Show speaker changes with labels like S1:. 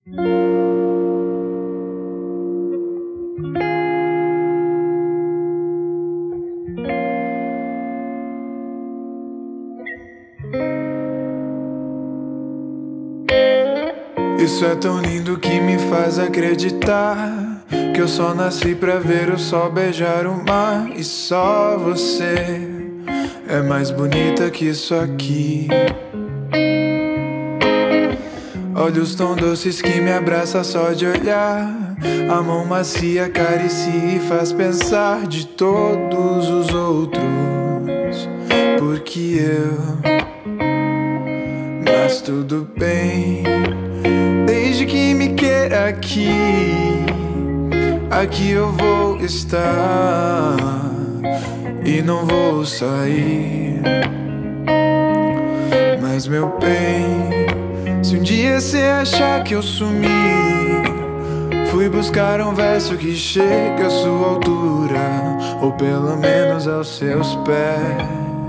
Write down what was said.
S1: Isso é tão lindo que me faz acreditar que eu só nasci pra ver o sol beijar o mar. E só você é mais bonita que isso aqui. Olhos tão doces que me abraça só de olhar. A mão macia acaricia e faz pensar de todos os outros. Porque mas tudo bem, desde que me queira aqui. Aqui eu vou estar e não vou sair. Mas meu bem, se um dia cê achar que eu sumi, fui buscar um verso que chega à sua altura, ou pelo menos aos seus pés.